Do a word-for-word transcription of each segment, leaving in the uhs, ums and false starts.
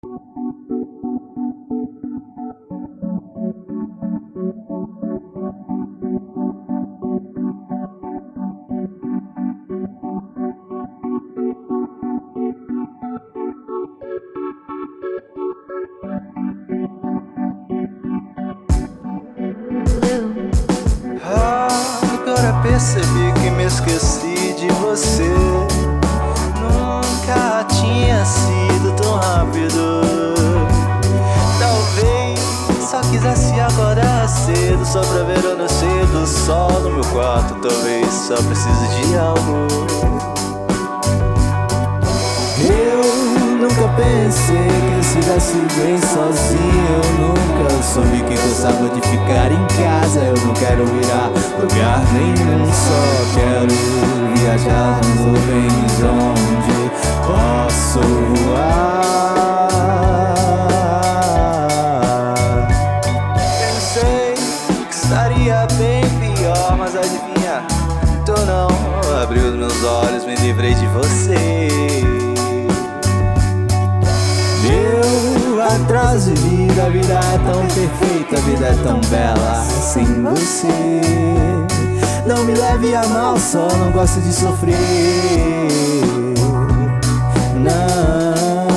Agora percebi que me esqueci de você. Nunca tinha sido tão rápido. Talvez só quisesse acordar cedo, só pra ver o nascer do sol no meu quarto. Talvez só precise de algo. Eu nunca pensei que estivesse bem sozinho. Eu nunca soube que gostava de ficar em casa. Eu não quero ir a lugar nenhum, só quero viajar nas nuvens onde posso voar. Pensei que estaria bem pior, mas adivinha, tô não. Abri os meus olhos, me livrei de você. Atrás de vida, a vida é tão perfeita, a vida é tão bela sem você. Não me leve a mal, só não gosto de sofrer. Não,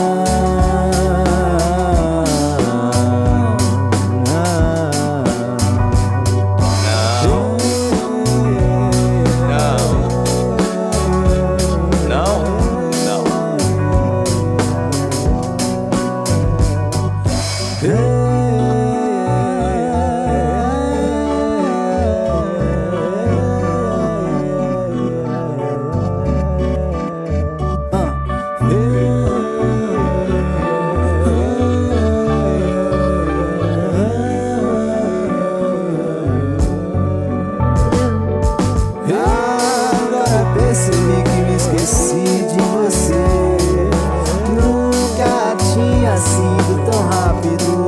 percebi que me esqueci de você. Nunca tinha sido tão rápido.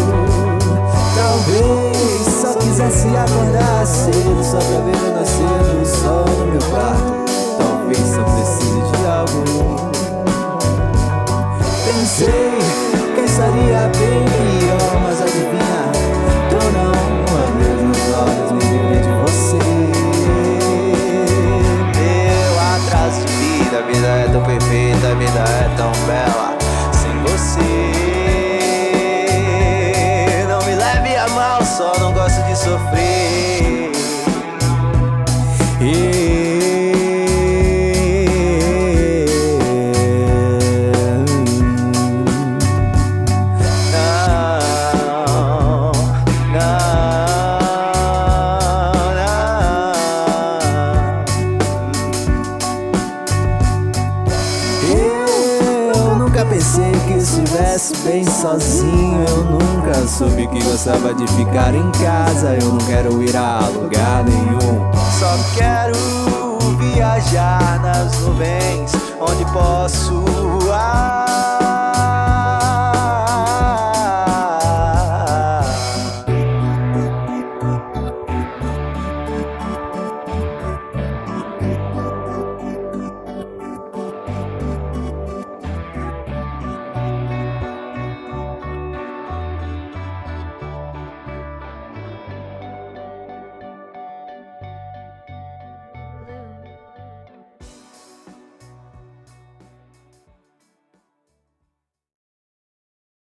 Talvez só quisesse acordar cedo, só pra ver o nascer do sol no meu quarto. Talvez só precise de algo. Pensei que estaria bem pior, mas adivinha, tô não. Abri meus olhos, me livrei de você. A vida é tão perfeita, a vida é tão bela sem você. Não me leve a mal, só não gosto de sofrer. E... Pensei que estivesse bem sozinho. Eu nunca soube que gostava de ficar em casa. Eu não quero ir a lugar nenhum, só quero viajar nas nuvens onde posso